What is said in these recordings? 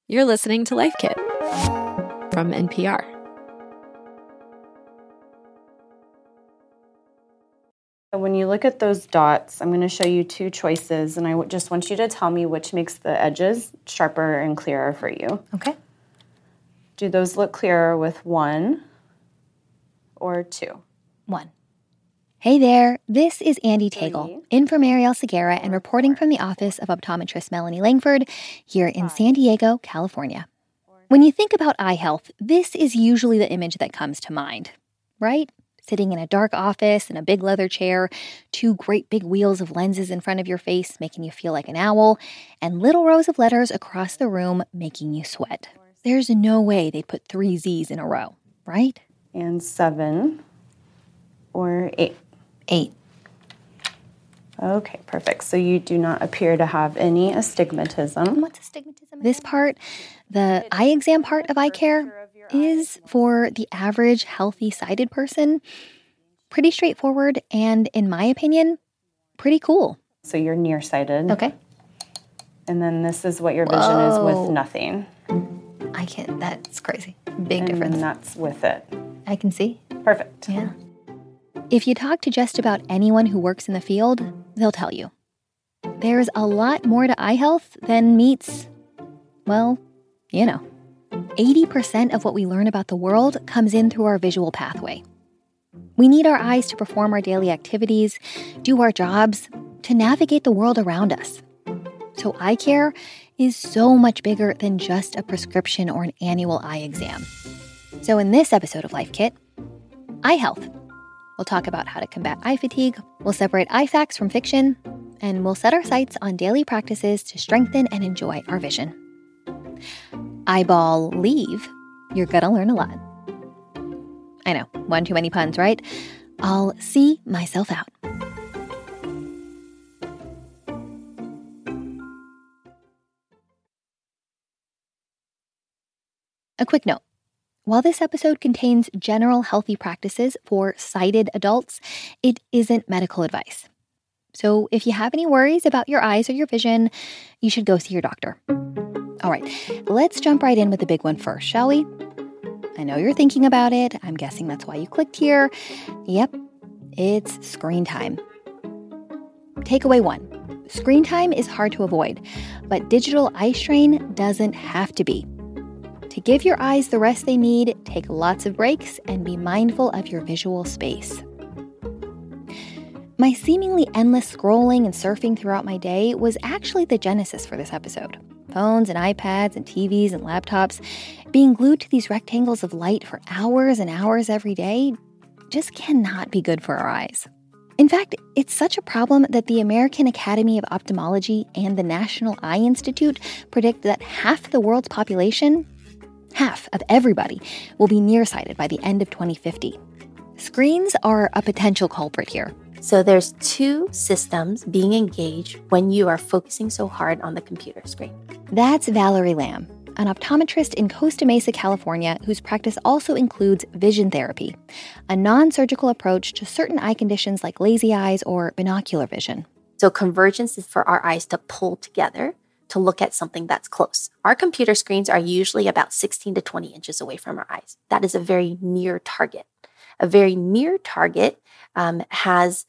You're listening to Life Kit from NPR. When you look at those dots, I'm going to show you two choices, and I just want you to tell me which makes the edges sharper and clearer for you. Okay. Do those look clearer with 1 or 2? 1. Hey there, this is Andie Tagle, in for Marielle Segura and reporting from the office of optometrist Melanie Langford here in San Diego, California. When you think about eye health, this is usually the image that comes to mind, right? Sitting in a dark office in a big leather chair, 2 great big wheels of lenses in front of your face making you feel like an owl, and little rows of letters across the room making you sweat. There's no way they'd put 3 Z's in a row, right? And 7 or 8? 8. Okay, perfect. So you do not appear to have any astigmatism. What's astigmatism? This part, the eye exam part of eye care, is for the average healthy sighted person pretty straightforward and, in my opinion, pretty cool. So you're nearsighted. Okay. And then this is what your vision is with nothing. I can't, that's crazy. Big difference. And that's with it. I can see. Perfect. Yeah. If you talk to just about anyone who works in the field, they'll tell you. There's a lot more to eye health than meets, well, 80% of what we learn about the world comes in through our visual pathway. We need our eyes to perform our daily activities, do our jobs, to navigate the world around us. So eye care is so much bigger than just a prescription or an annual eye exam. So in this episode of Life Kit, eye health. We'll talk about how to combat eye fatigue, we'll separate eye facts from fiction, and we'll set our sights on daily practices to strengthen and enjoy our vision. Eyeball leave, you're gonna learn a lot. I know, one too many puns, right? I'll see myself out. A quick note. While this episode contains general healthy practices for sighted adults, it isn't medical advice. So if you have any worries about your eyes or your vision, you should go see your doctor. All right, let's jump right in with the big one first, shall we? I know you're thinking about it. I'm guessing that's why you clicked here. Yep, it's screen time. Takeaway 1. Screen time is hard to avoid, but digital eye strain doesn't have to be. To give your eyes the rest they need, take lots of breaks and be mindful of your visual space. My seemingly endless scrolling and surfing throughout my day was actually the genesis for this episode. Phones and iPads and TVs and laptops, being glued to these rectangles of light for hours and hours every day just cannot be good for our eyes. In fact, it's such a problem that the American Academy of Ophthalmology and the National Eye Institute predict that half the world's population, half of everybody, will be nearsighted by the end of 2050. Screens are a potential culprit here. So there's 2 systems being engaged when you are focusing so hard on the computer screen. That's Valerie Lamb, an optometrist in Costa Mesa, California, whose practice also includes vision therapy, a non-surgical approach to certain eye conditions like lazy eyes or binocular vision. So convergence is for our eyes to pull together to look at something that's close. Our computer screens are usually about 16 to 20 inches away from our eyes. That is a very near target. A very near target has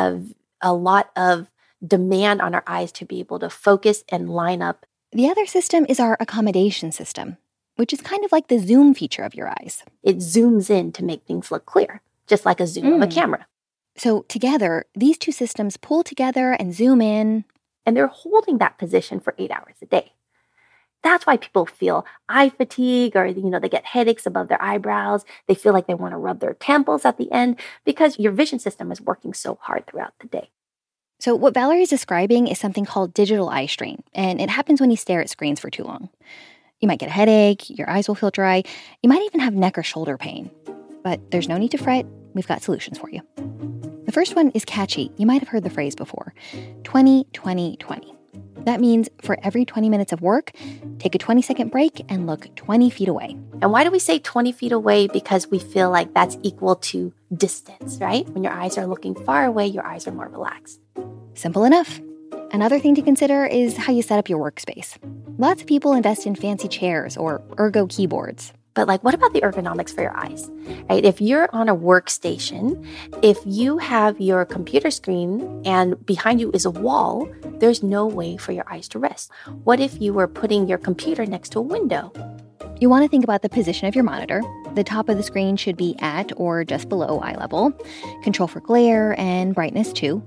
a lot of demand on our eyes to be able to focus and line up. The other system is our accommodation system, which is kind of like the zoom feature of your eyes. It zooms in to make things look clear, just like a zoom of a camera. So together, these 2 systems pull together and zoom in. And they're holding that position for 8 hours a day. That's why people feel eye fatigue or, they get headaches above their eyebrows. They feel like they want to rub their temples at the end because your vision system is working so hard throughout the day. So what Valerie's describing is something called digital eye strain, and it happens when you stare at screens for too long. You might get a headache, your eyes will feel dry, you might even have neck or shoulder pain. But there's no need to fret, we've got solutions for you. The first one is catchy. You might have heard the phrase before. 20-20-20. That means for every 20 minutes of work, take a 20-second break and look 20 feet away. And why do we say 20 feet away? Because we feel like that's equal to distance, right? When your eyes are looking far away, your eyes are more relaxed. Simple enough. Another thing to consider is how you set up your workspace. Lots of people invest in fancy chairs or ergo keyboards. But what about the ergonomics for your eyes, right? If you're on a workstation, if you have your computer screen and behind you is a wall, there's no way for your eyes to rest. What if you were putting your computer next to a window? You want to think about the position of your monitor. The top of the screen should be at or just below eye level. Control for glare and brightness too.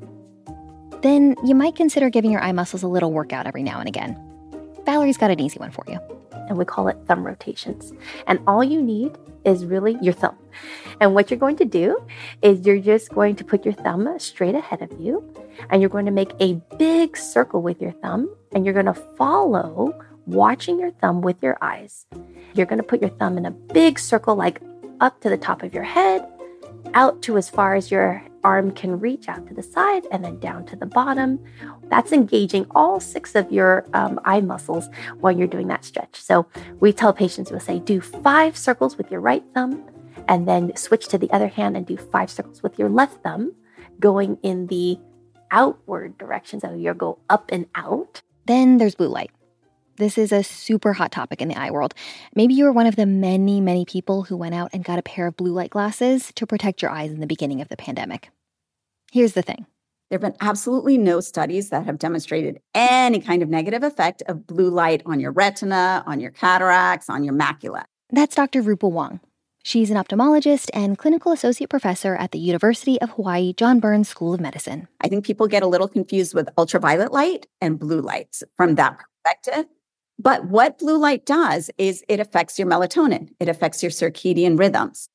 Then you might consider giving your eye muscles a little workout every now and again. Valerie's got an easy one for you. And we call it thumb rotations. And all you need is really your thumb. And what you're going to do is you're just going to put your thumb straight ahead of you, and you're going to make a big circle with your thumb, and you're going to follow watching your thumb with your eyes. You're going to put your thumb in a big circle, up to the top of your head, out to as far as your arm can reach out to the side, and then down to the bottom. That's engaging all 6 of your eye muscles while you're doing that stretch. So we tell patients, we'll say, do 5 circles with your right thumb, and then switch to the other hand and do 5 circles with your left thumb, going in the outward direction. So you'll go up and out. Then there's blue light. This is a super hot topic in the eye world. Maybe you were one of the many, many people who went out and got a pair of blue light glasses to protect your eyes in the beginning of the pandemic. Here's the thing. There have been absolutely no studies that have demonstrated any kind of negative effect of blue light on your retina, on your cataracts, on your macula. That's Dr. Rupa Wong. She's an ophthalmologist and clinical associate professor at the University of Hawaii John Burns School of Medicine. I think people get a little confused with ultraviolet light and blue lights from that perspective. But what blue light does is it affects your melatonin. It affects your circadian rhythms.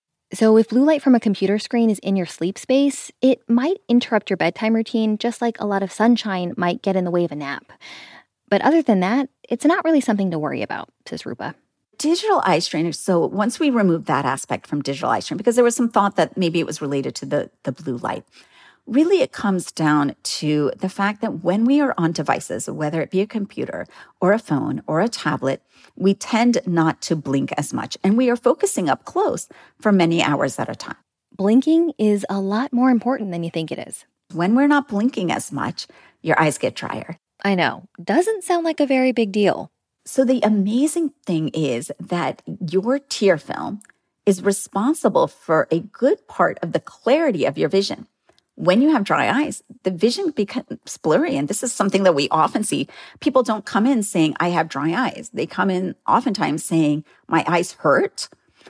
So if blue light from a computer screen is in your sleep space, it might interrupt your bedtime routine, just like a lot of sunshine might get in the way of a nap. But other than that, it's not really something to worry about, says Rupa. Digital eye strain. So once we remove that aspect from digital eye strain, because there was some thought that maybe it was related to the blue light, really it comes down to the fact that when we are on devices, whether it be a computer or a phone or a tablet, we tend not to blink as much, and we are focusing up close for many hours at a time. Blinking is a lot more important than you think it is. When we're not blinking as much, your eyes get drier. I know. Doesn't sound like a very big deal. So the amazing thing is that your tear film is responsible for a good part of the clarity of your vision. When you have dry eyes, the vision becomes blurry. And this is something that we often see. People don't come in saying, I have dry eyes. They come in oftentimes saying, my eyes hurt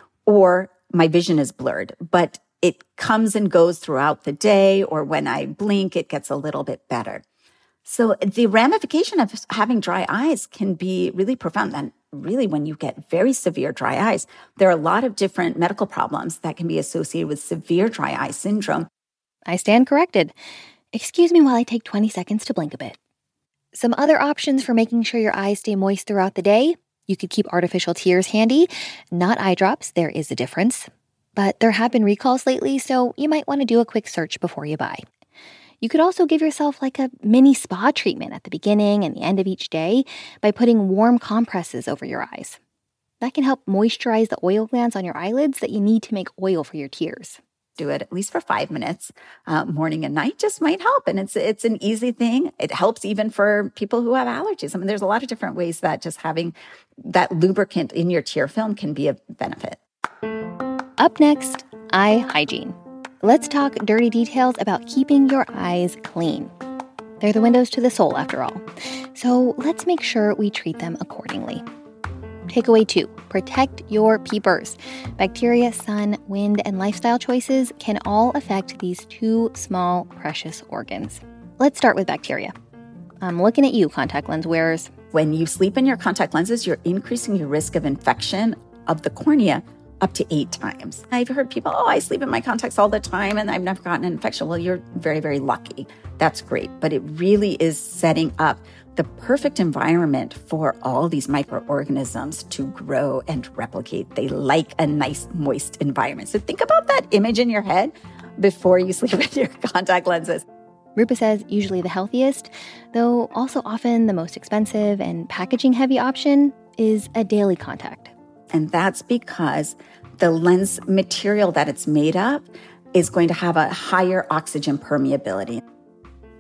or my vision is blurred. But it comes and goes throughout the day, or when I blink, it gets a little bit better. So the ramification of having dry eyes can be really profound. And really, when you get very severe dry eyes, there are a lot of different medical problems that can be associated with severe dry eye syndrome. I stand corrected. Excuse me while I take 20 seconds to blink a bit. Some other options for making sure your eyes stay moist throughout the day. You could keep artificial tears handy. Not eye drops, there is a difference. But there have been recalls lately, so you might want to do a quick search before you buy. You could also give yourself like a mini spa treatment at the beginning and the end of each day by putting warm compresses over your eyes. That can help moisturize the oil glands on your eyelids that you need to make oil for your tears. Do it at least for 5 minutes, morning and night, just might help. And it's an easy thing. It helps even for people who have allergies. I mean, there's a lot of different ways that just having that lubricant in your tear film can be a benefit. Up next, eye hygiene. Let's talk dirty details about keeping your eyes clean. They're the windows to the soul, after all. So let's make sure we treat them accordingly. Takeaway 2, protect your peepers. Bacteria, sun, wind, and lifestyle choices can all affect these 2 small, precious organs. Let's start with bacteria. I'm looking at you, contact lens wearers. When you sleep in your contact lenses, you're increasing your risk of infection of the cornea up to 8 times. I've heard people, I sleep in my contacts all the time and I've never gotten an infection. Well, you're very, very lucky. That's great. But it really is setting up the perfect environment for all these microorganisms to grow and replicate. They like a nice, moist environment. So think about that image in your head before you sleep with your contact lenses. Rupa says usually the healthiest, though also often the most expensive and packaging-heavy option is a daily contact. And that's because the lens material that it's made of is going to have a higher oxygen permeability.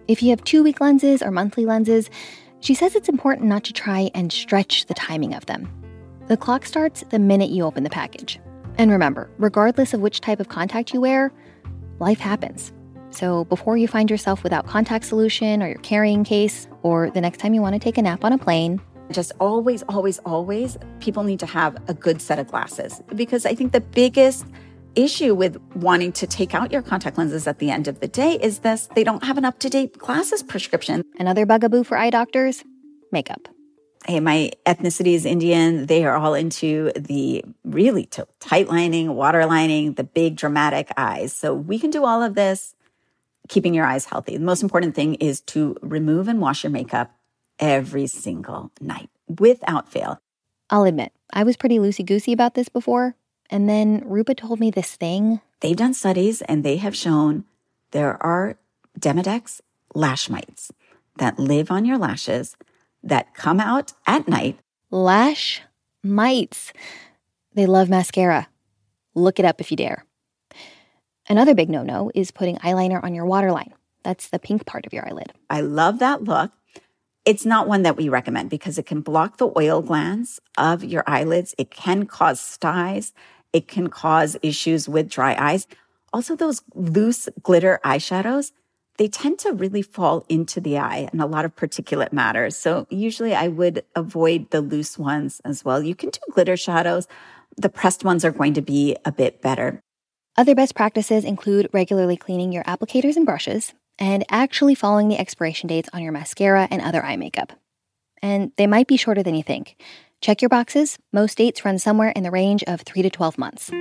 If you have 2-week lenses or monthly lenses, she says it's important not to try and stretch the timing of them. The clock starts the minute you open the package. And remember, regardless of which type of contact you wear, life happens. So before you find yourself without contact solution or your carrying case, or the next time you want to take a nap on a plane, just always, people need to have a good set of glasses. Because I think the biggest issue with wanting to take out your contact lenses at the end of the day is this: they don't have an up-to-date glasses prescription. Another bugaboo for eye doctors, makeup. Hey, my ethnicity is Indian. They are all into the really tight lining, water lining, the big dramatic eyes. So we can do all of this, keeping your eyes healthy. The most important thing is to remove and wash your makeup every single night, without fail. I'll admit, I was pretty loosey-goosey about this before, and then Rupa told me this thing. They've done studies, and they have shown there are Demodex lash mites that live on your lashes that come out at night. Lash mites. They love mascara. Look it up if you dare. Another big no-no is putting eyeliner on your waterline. That's the pink part of your eyelid. I love that look. It's not one that we recommend because it can block the oil glands of your eyelids. It can cause styes. It can cause issues with dry eyes. Also, those loose glitter eyeshadows, they tend to really fall into the eye and a lot of particulate matter. So usually I would avoid the loose ones as well. You can do glitter shadows. The pressed ones are going to be a bit better. Other best practices include regularly cleaning your applicators and brushes and actually following the expiration dates on your mascara and other eye makeup. And they might be shorter than you think. Check your boxes. Most dates run somewhere in the range of 3 to 12 months.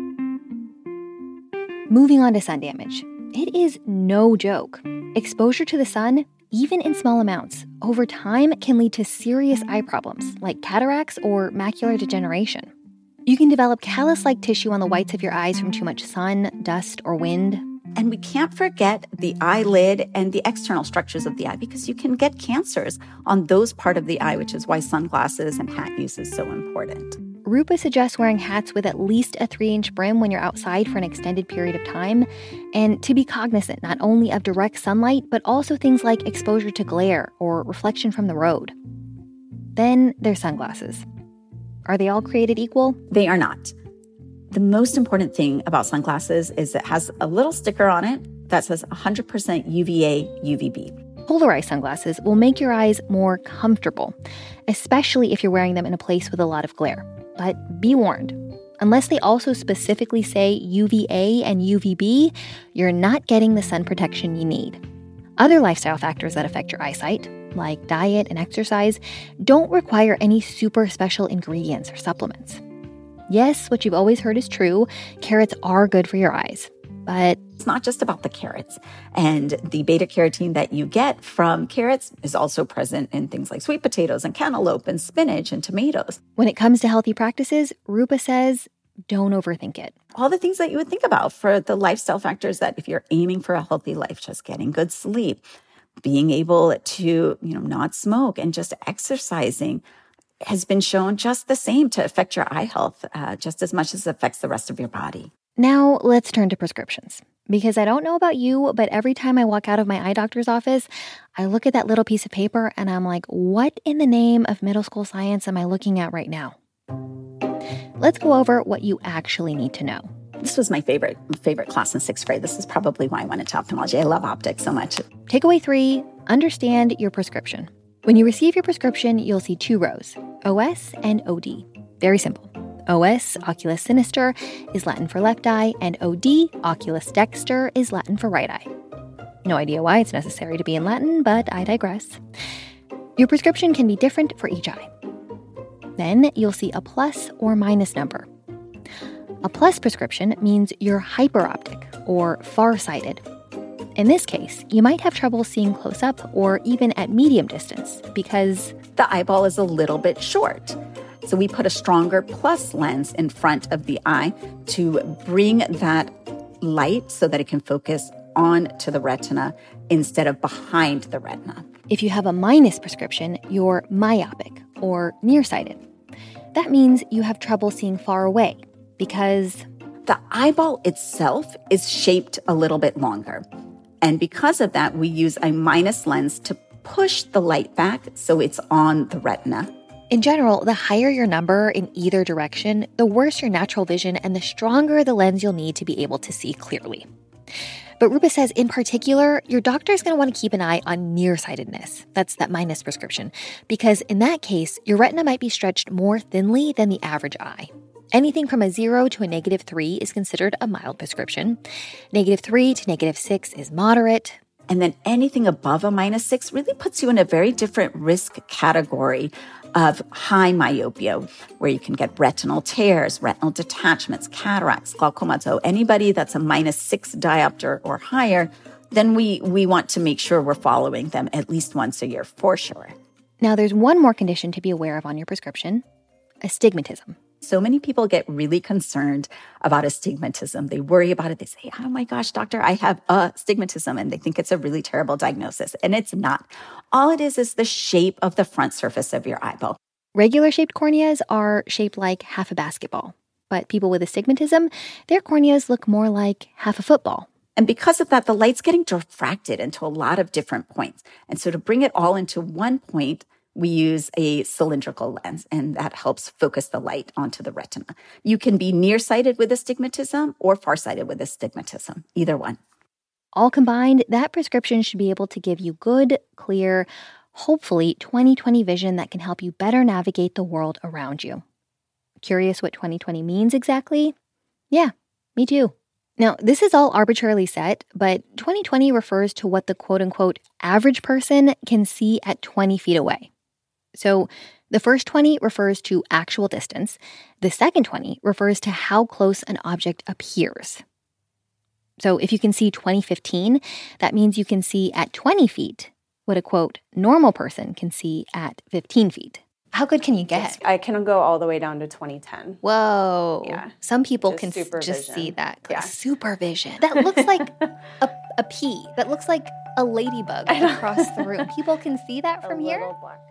Moving on to sun damage. It is no joke. Exposure to the sun, even in small amounts, over time can lead to serious eye problems like cataracts or macular degeneration. You can develop callus-like tissue on the whites of your eyes from too much sun, dust, or wind. And we can't forget the eyelid and the external structures of the eye because you can get cancers on those part of the eye, which is why sunglasses and hat use is so important. Rupa suggests wearing hats with at least a 3-inch brim when you're outside for an extended period of time, and to be cognizant not only of direct sunlight, but also things like exposure to glare or reflection from the road. Then there's sunglasses. Are they all created equal? They are not. The most important thing about sunglasses is it has a little sticker on it that says 100% UVA, UVB. Polarized sunglasses will make your eyes more comfortable, especially if you're wearing them in a place with a lot of glare. But be warned, unless they also specifically say UVA and UVB, you're not getting the sun protection you need. Other lifestyle factors that affect your eyesight, like diet and exercise, don't require any super special ingredients or supplements. Yes, what you've always heard is true. Carrots are good for your eyes, but it's not just about the carrots. And the beta carotene that you get from carrots is also present in things like sweet potatoes and cantaloupe and spinach and tomatoes. When it comes to healthy practices, Rupa says, don't overthink it. All the things that you would think about for the lifestyle factors that if you're aiming for a healthy life, just getting good sleep, being able to, not smoke and just exercising has been shown just the same to affect your eye health just as much as it affects the rest of your body. Now let's turn to prescriptions. Because I don't know about you, but every time I walk out of my eye doctor's office, I look at that little piece of paper and I'm like, what in the name of middle school science am I looking at right now? Let's go over what you actually need to know. This was my favorite class in 6th grade. This is probably why I went into ophthalmology. I love optics so much. Takeaway 3, understand your prescription. When you receive your prescription, you'll see 2 rows, OS and OD. Very simple. OS, oculus sinister, is Latin for left eye, and OD, oculus dexter, is Latin for right eye. No idea why it's necessary to be in Latin, but I digress. Your prescription can be different for each eye. Then you'll see a plus or minus number. A plus prescription means you're hyperoptic or farsighted. In this case, you might have trouble seeing close up or even at medium distance because the eyeball is a little bit short. So we put a stronger plus lens in front of the eye to bring that light so that it can focus on to the retina instead of behind the retina. If you have a minus prescription, you're myopic or nearsighted. That means you have trouble seeing far away because the eyeball itself is shaped a little bit longer. And because of that, we use a minus lens to push the light back so it's on the retina. In general, the higher your number in either direction, the worse your natural vision and the stronger the lens you'll need to be able to see clearly. But Rupa says in particular, your doctor is going to want to keep an eye on nearsightedness. That's that minus prescription. Because in that case, your retina might be stretched more thinly than the average eye. Anything from a 0 to a -3 is considered a mild prescription. -3 to -6 is moderate. And then anything above a -6 really puts you in a very different risk category of high myopia, where you can get retinal tears, retinal detachments, cataracts, glaucoma. So anybody that's a -6 diopter or higher, then we want to make sure we're following them at least once a year for sure. Now, there's one more condition to be aware of on your prescription: astigmatism. So many people get really concerned about astigmatism. They worry about it. They say, oh my gosh, doctor, I have astigmatism. And they think it's a really terrible diagnosis. And it's not. All it is the shape of the front surface of your eyeball. Regular shaped corneas are shaped like half a basketball. But people with astigmatism, their corneas look more like half a football. And because of that, the light's getting diffracted into a lot of different points. And so to bring it all into one point, we use a cylindrical lens, and that helps focus the light onto the retina. You can be nearsighted with astigmatism or farsighted with astigmatism, either one. All combined, that prescription should be able to give you good, clear, hopefully 20/20 vision that can help you better navigate the world around you. Curious what 20/20 means exactly? Yeah, me too. Now, this is all arbitrarily set, but 20/20 refers to what the quote-unquote average person can see at 20 feet away. So the first 20 refers to actual distance. The second 20 refers to how close an object appears. So if you can see 20/15, that means you can see at 20 feet what a quote normal person can see at 15 feet. How good can you get? I can go all the way down to 20/10. Whoa. Yeah. Some people Just can supervision. just see that. Yeah. Supervision. That looks like a pea. That looks like a ladybug across the room. People can see that from here? Little black dot.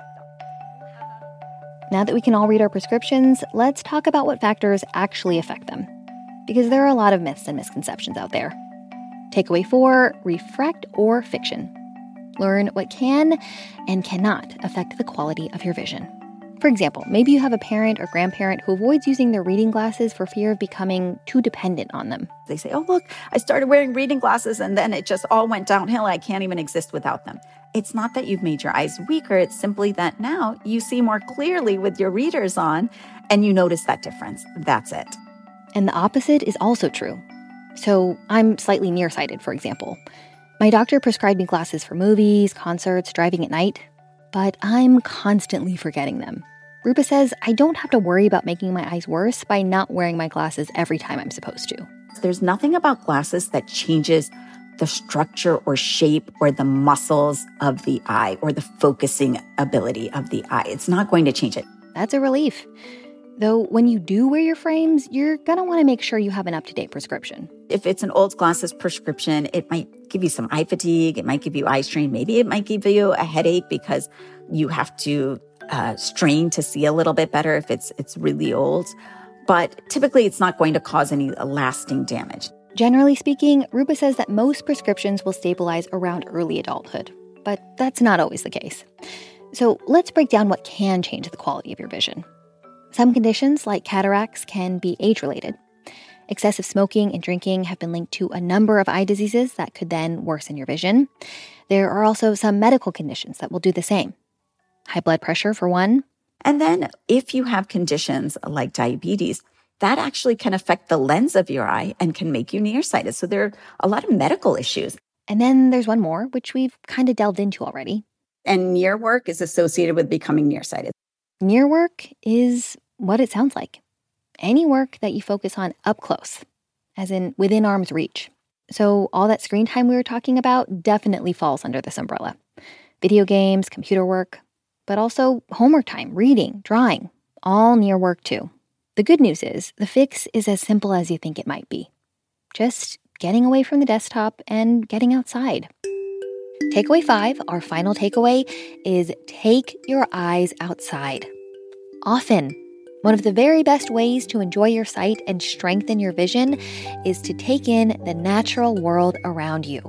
Now that we can all read our prescriptions, let's talk about what factors actually affect them. Because there are a lot of myths and misconceptions out there. Takeaway 4, refract or fiction. Learn what can and cannot affect the quality of your vision. For example, maybe you have a parent or grandparent who avoids using their reading glasses for fear of becoming too dependent on them. They say, oh, look, I started wearing reading glasses and then it just all went downhill. I can't even exist without them. It's not that you've made your eyes weaker. It's simply that now you see more clearly with your readers on and you notice that difference. That's it. And the opposite is also true. So I'm slightly nearsighted, for example. My doctor prescribed me glasses for movies, concerts, driving at night, but I'm constantly forgetting them. Rupa says I don't have to worry about making my eyes worse by not wearing my glasses every time I'm supposed to. There's nothing about glasses that changes the structure or shape or the muscles of the eye or the focusing ability of the eye. It's not going to change it. That's a relief. Though when you do wear your frames, you're going to want to make sure you have an up-to-date prescription. If it's an old glasses prescription, it might give you some eye fatigue. It might give you eye strain. Maybe it might give you a headache because you have to strain to see a little bit better if it's really old. But typically, it's not going to cause any lasting damage. Generally speaking, Rupa says that most prescriptions will stabilize around early adulthood, but that's not always the case. So let's break down what can change the quality of your vision. Some conditions, like cataracts, can be age-related. Excessive smoking and drinking have been linked to a number of eye diseases that could then worsen your vision. There are also some medical conditions that will do the same. High blood pressure, for one. And then if you have conditions like diabetes, that actually can affect the lens of your eye and can make you nearsighted. So there are a lot of medical issues. And then there's one more, which we've kind of delved into already. And near work is associated with becoming nearsighted. Near work is what it sounds like. Any work that you focus on up close, as in within arm's reach. So all that screen time we were talking about definitely falls under this umbrella. Video games, computer work, but also homework time, reading, drawing, all near work too. The good news is the fix is as simple as you think it might be. Just getting away from the desktop and getting outside. Takeaway 5, our final takeaway, is take your eyes outside. Often, one of the very best ways to enjoy your sight and strengthen your vision is to take in the natural world around you.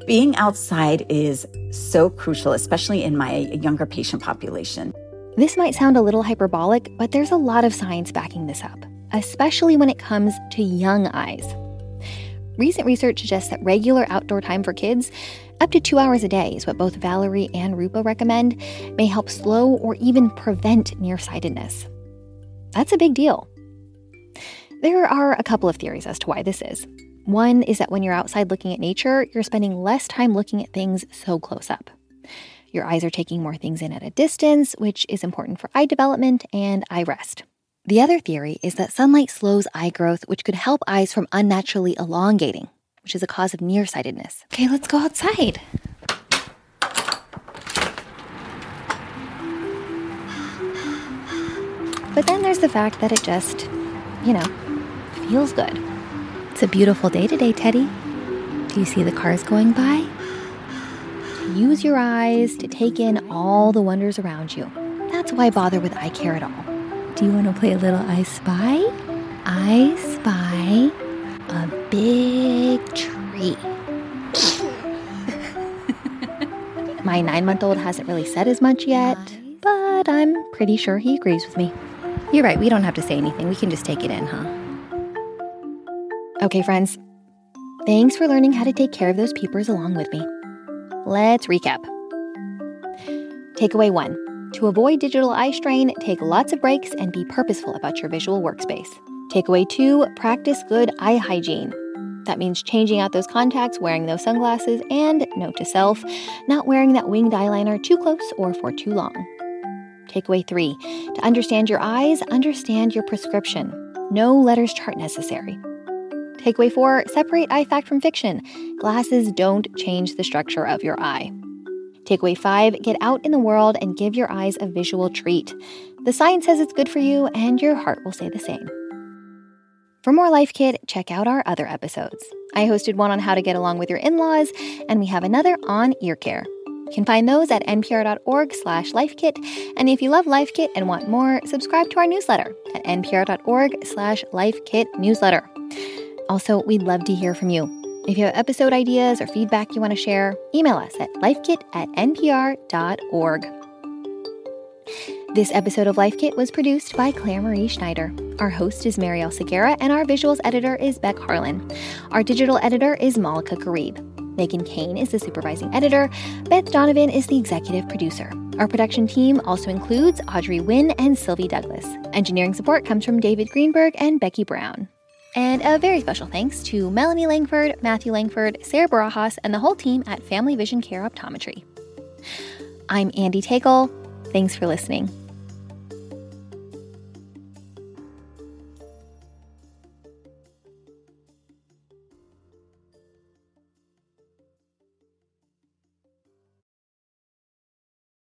Being outside is so crucial, especially in my younger patient population. This might sound a little hyperbolic, but there's a lot of science backing this up, especially when it comes to young eyes. Recent research suggests that regular outdoor time for kids, up to 2 hours a day is what both Valerie and Rupa recommend, may help slow or even prevent nearsightedness. That's a big deal. There are a couple of theories as to why this is. One is that when you're outside looking at nature, you're spending less time looking at things so close up. Your eyes are taking more things in at a distance, which is important for eye development and eye rest. The other theory is that sunlight slows eye growth, which could help eyes from unnaturally elongating, which is a cause of nearsightedness. Okay, let's go outside. But then there's the fact that it just, feels good. It's a beautiful day today, Teddy. Do you see the cars going by? Use your eyes to take in all the wonders around you. That's why bother with eye care at all. Do you want to play a little I Spy? I spy a big tree. My 9-month-old hasn't really said as much yet, but I'm pretty sure he agrees with me. You're right, we don't have to say anything. We can just take it in, huh? Okay, friends. Thanks for learning how to take care of those peepers along with me. Let's recap. Takeaway 1. To avoid digital eye strain, take lots of breaks and be purposeful about your visual workspace. Takeaway 2. Practice good eye hygiene. That means changing out those contacts, wearing those sunglasses, and, note to self, not wearing that winged eyeliner too close or for too long. Takeaway 3. To understand your eyes, understand your prescription. No letters chart necessary. Takeaway 4, separate eye fact from fiction. Glasses don't change the structure of your eye. Takeaway 5, get out in the world and give your eyes a visual treat. The science says it's good for you, and your heart will say the same. For more Life Kit, check out our other episodes. I hosted one on how to get along with your in-laws, and we have another on ear care. You can find those at npr.org/lifekit, and if you love Life Kit and want more, subscribe to our newsletter at npr.org/lifekitnewsletter. Also, we'd love to hear from you. If you have episode ideas or feedback you want to share, email us at lifekit@npr.org. This episode of Life Kit was produced by Claire Marie Schneider. Our host is Marielle Segura, and our visuals editor is Beck Harlan. Our digital editor is Malika Garib. Megan Kane is the supervising editor. Beth Donovan is the executive producer. Our production team also includes Audrey Wynn and Sylvie Douglas. Engineering support comes from David Greenberg and Becky Brown. And a very special thanks to Melanie Langford, Matthew Langford, Sarah Barajas, and the whole team at Family Vision Care Optometry. I'm Andy Tagle. Thanks for listening.